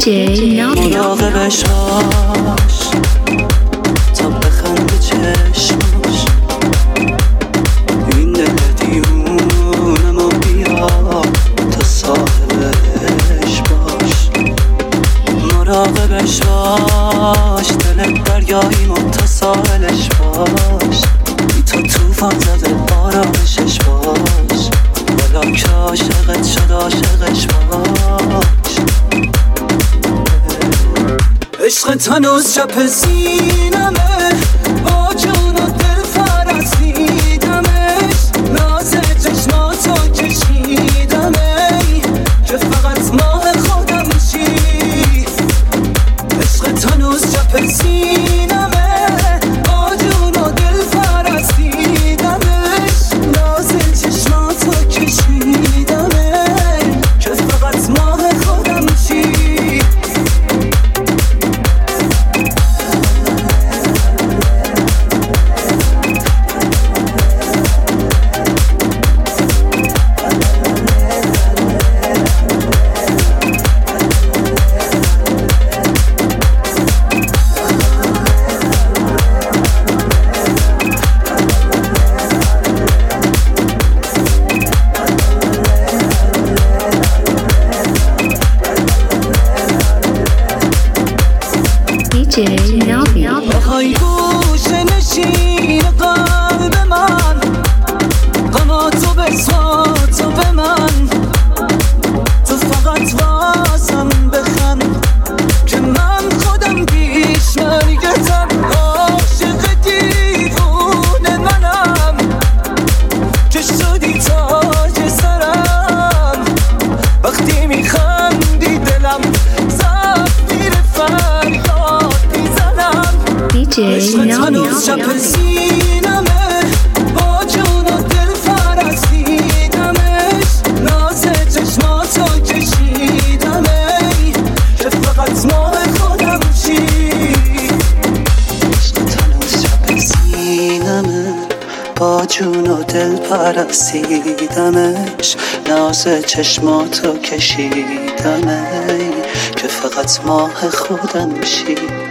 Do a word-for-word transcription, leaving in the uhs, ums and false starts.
دی جی مراقبش باش تا بخنده چشماش، این دل دیونمو بیا تا صاحبش باش. مراقبش باش، دلت دریایی متصالش باش، بی تو توفان زده آرامشش باش، والا که عاشقت شد عاشقش باش. عشقت هنوز چپ سینمه، با جون و دل فرستیدمش، ناز چشماتو کشیدمه که فقط ماه خودم شی. عشقت هنوز چپ سینمه، با جون و دل فرستیدمش، ناز چشماتو کشیدمه که فقط ماه خودم شی. بخوای گوشه نشین قلب من، غماتو بساتو به من، تو فقط واسم بخند که من خودم پیش مرگتم. عاشق دیوونه منم که شدی تاج سرم، وقتی میخندی دلم زفت میره فریاد میزنم. عشقت هنوز چپ سینمه، با جون و دل فرستیدمش، ناز چشماتو کشیدمه که فقط ماه خودم شی. عشقت هنوز چپ سینمه، با جون و دل پرستیدمش، ناز چشماتو کشیدمه که فقط ماه خودم شی.